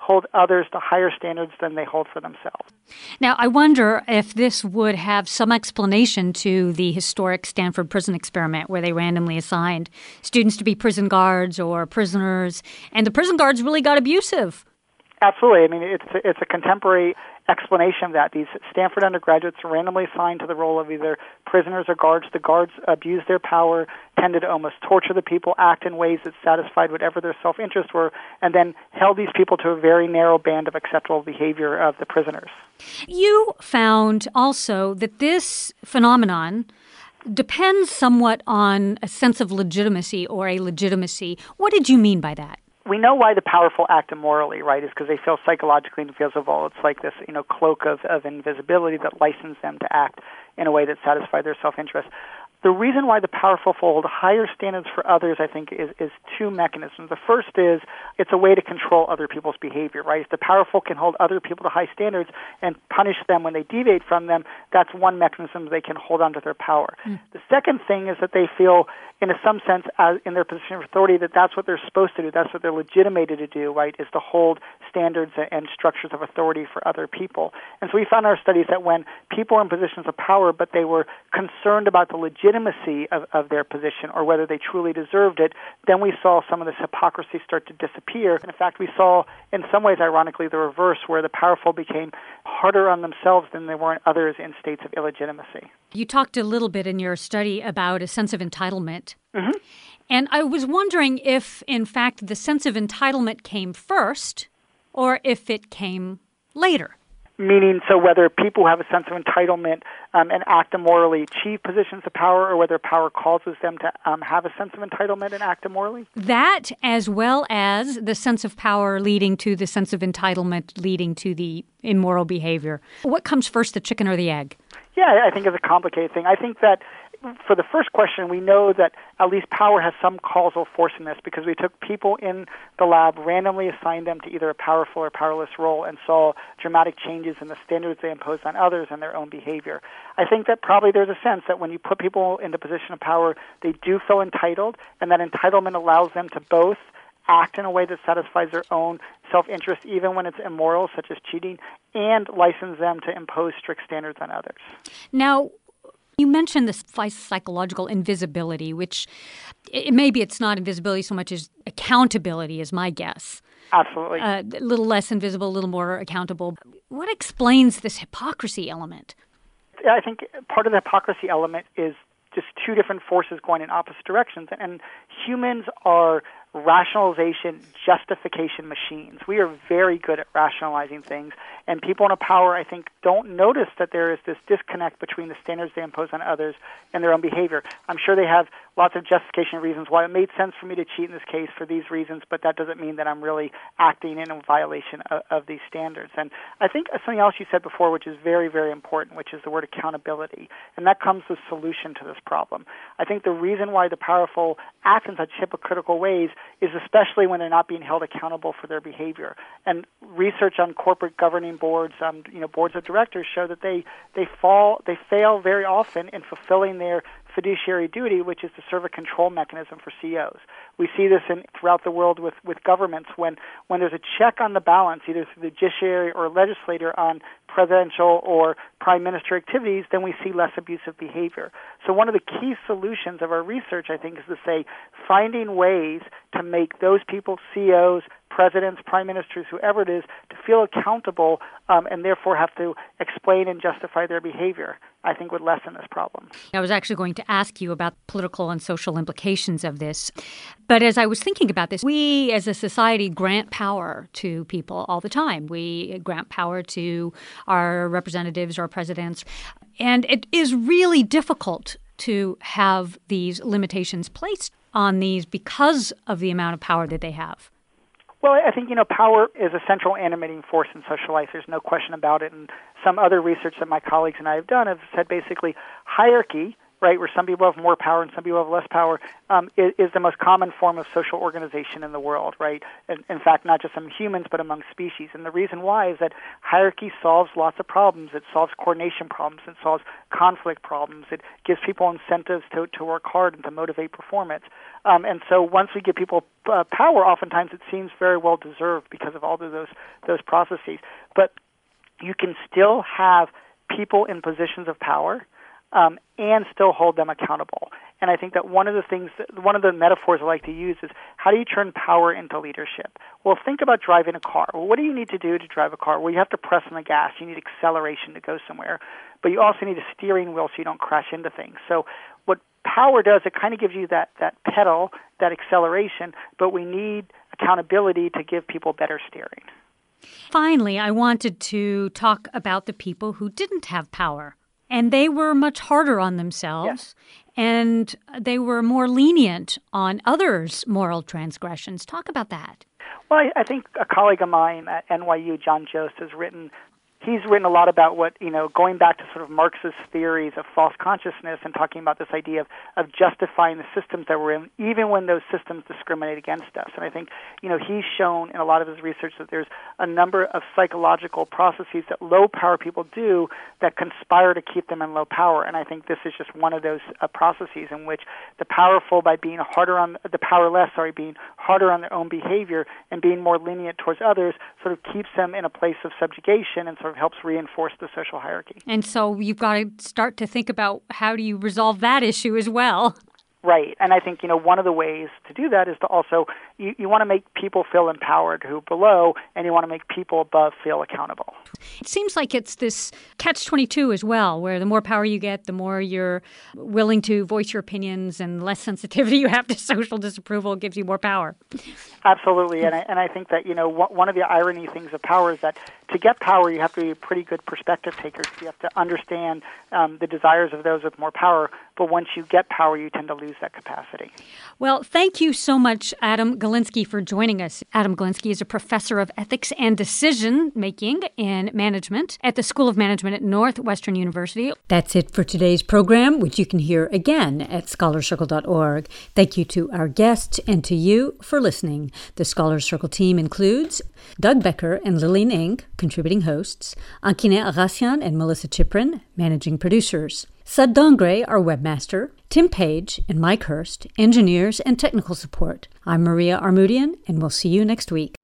hold others to higher standards than they hold for themselves. Now, I wonder if this would have some explanation to the historic Stanford prison experiment where they randomly assigned students to be prison guards or prisoners, and the prison guards really got abusive. Absolutely. I mean, it's a contemporary explanation of that. These Stanford undergraduates are randomly assigned to the role of either prisoners or guards. The guards abused their power, tended to almost torture the people, act in ways that satisfied whatever their self-interest were, and then held these people to a very narrow band of acceptable behavior of the prisoners. You found also that this phenomenon depends somewhat on a sense of legitimacy or a legitimacy. What did you mean by that? We know why the powerful act immorally, right, is because they feel psychologically invisible. It's like this, cloak of invisibility that licenses them to act in a way that satisfies their self-interest. The reason why the powerful hold higher standards for others, I think, is two mechanisms. The first is it's a way to control other people's behavior, right? If the powerful can hold other people to high standards and punish them when they deviate from them, that's one mechanism they can hold on to their power. The second thing is that they feel, in some sense, in their position of authority, that's what they're supposed to do. That's what they're legitimated to do, right, is to hold standards and structures of authority for other people. And so we found in our studies that when people were in positions of power, but they were concerned about the legitimacy of their position or whether they truly deserved it, then we saw some of this hypocrisy start to disappear. And in fact, we saw, in some ways, ironically, the reverse, where the powerful became harder on themselves than they were on others in states of illegitimacy. You talked a little bit in your study about a sense of entitlement. Mm-hmm. And I was wondering if, in fact, the sense of entitlement came first or if it came later. Meaning, so whether people have a sense of entitlement and act immorally achieve positions of power, or whether power causes them to have a sense of entitlement and act immorally? That, as well as the sense of power leading to the sense of entitlement leading to the immoral behavior. What comes first, the chicken or the egg? Yeah, I think it's a complicated thing. I think that for the first question, we know that at least power has some causal force in this because we took people in the lab, randomly assigned them to either a powerful or powerless role, and saw dramatic changes in the standards they imposed on others and their own behavior. I think that probably there's a sense that when you put people in the position of power, they do feel entitled, and that entitlement allows them to both act in a way that satisfies their own self-interest, even when it's immoral, such as cheating, and license them to impose strict standards on others. Now, you mentioned this psychological invisibility, which maybe it's not invisibility so much as accountability is my guess. Absolutely. A little less invisible, a little more accountable. What explains this hypocrisy element? I think part of the hypocrisy element is just two different forces going in opposite directions. And humans are rationalization, justification machines. We are very good at rationalizing things, and people in power, I think, don't notice that there is this disconnect between the standards they impose on others and their own behavior. I'm sure they have lots of justification reasons why it made sense for me to cheat in this case for these reasons, but that doesn't mean that I'm really acting in a violation of these standards. And I think something else you said before, which is very, very important, which is the word accountability, and that comes with solution to this problem. I think the reason why the powerful act in such hypocritical ways is especially when they're not being held accountable for their behavior. And research on corporate governing boards, boards of directors, show that they fail very often in fulfilling their fiduciary duty, which is to serve a control mechanism for CEOs. We see this throughout the world with governments when there's a check on the balance, either through the judiciary or legislator on presidential or prime minister activities, then we see less abusive behavior. So one of the key solutions of our research, I think, is to say finding ways to make those people, CEOs, presidents, prime ministers, whoever it is, to feel accountable and therefore have to explain and justify their behavior, I think would lessen this problem. I was actually going to ask you about political and social implications of this. But as I was thinking about this, we as a society grant power to people all the time. We grant power to our representatives, our presidents. And it is really difficult to have these limitations placed on these because of the amount of power that they have. Well, I think, power is a central animating force in social life. There's no question about it. And some other research that my colleagues and I have done have said basically hierarchy right, where some people have more power and some people have less power, is the most common form of social organization in the world, right? And in fact, not just among humans, but among species. And the reason why is that hierarchy solves lots of problems. It solves coordination problems. It solves conflict problems. It gives people incentives to work hard and to motivate performance. And so once we give people power, oftentimes it seems very well deserved because of all of those processes. But you can still have people in positions of power and still hold them accountable. And I think that one of the metaphors I like to use is, how do you turn power into leadership? Well, think about driving a car. Well, what do you need to do to drive a car? Well, you have to press on the gas. You need acceleration to go somewhere. But you also need a steering wheel so you don't crash into things. So what power does, it kind of gives you that pedal, that acceleration, but we need accountability to give people better steering. Finally, I wanted to talk about the people who didn't have power. And they were much harder on themselves, and they were more lenient on others' moral transgressions. Talk about that. Well, I think a colleague of mine at NYU, John Jost, he's written a lot about going back to sort of Marxist theories of false consciousness and talking about this idea of justifying the systems that we're in, even when those systems discriminate against us. And I think, he's shown in a lot of his research that there's a number of psychological processes that low-power people do that conspire to keep them in low power. And I think this is just one of those processes in which the powerful, by being being harder on their own behavior and being more lenient towards others, sort of keeps them in a place of subjugation and sort of helps reinforce the social hierarchy. And so you've got to start to think about, how do you resolve that issue as well? Right. And I think, one of the ways to do that is to also, you want to make people feel empowered who are below, and you want to make people above feel accountable. It seems like it's this catch-22 as well, where the more power you get, the more you're willing to voice your opinions, and less sensitivity you have to social disapproval gives you more power. Absolutely. And I think that, one of the irony things of power is that to get power, you have to be a pretty good perspective taker. You have to understand the desires of those with more power. But once you get power, you tend to lose that capacity. Well, thank you so much, Adam Galinsky, for joining us. Adam Galinsky is a professor of ethics and decision-making in management at the School of Management at Northwestern University. That's it for today's program, which you can hear again at scholarcircle.org. Thank you to our guests and to you for listening. The Scholar Circle team includes Doug Becker and Lillian Ng, contributing hosts, Ankine Agassian and Melissa Chiprin, managing producers, Sud Dongre, our webmaster, Tim Page and Mike Hurst, engineers and technical support. I'm Maria Armoudian, and we'll see you next week.